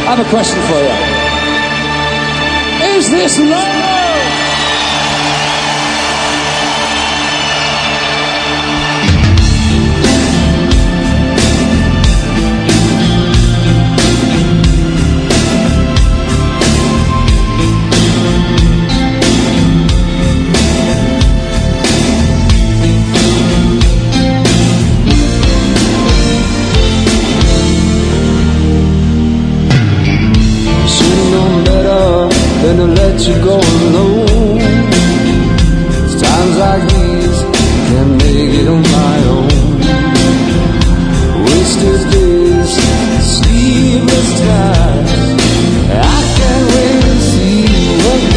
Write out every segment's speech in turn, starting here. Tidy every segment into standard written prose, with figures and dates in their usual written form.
I have a question for you. Is this love? Than to let you go alone. It's times like these can't make it on my own. Wasted days, sleepless nights. I can't wait to see you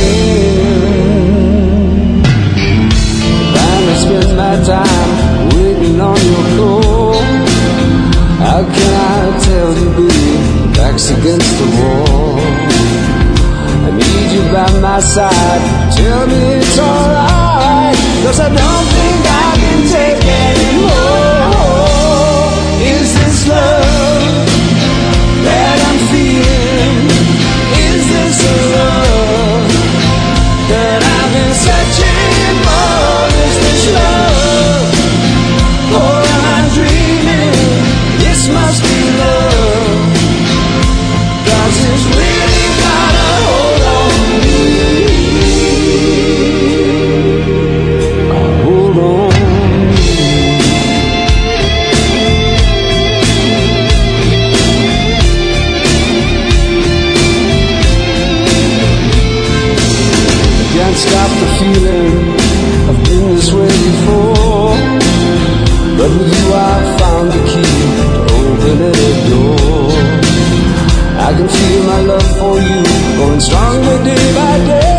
again. Trying to spend my time waiting on your call. How can I tell you, baby, back's against the wall? I need you by my side. Tell me it's alright, 'cause I don't think I can take anymore. Is this love that I'm feeling? Is this the love that I've been searching for? Is this love, or am I dreaming? This must be love, 'cause it's really got a hold on me. Hold on. I can't stop the feeling. I've been this way before, but with you I found the key to open any door. I can feel my love for you growing stronger day by day.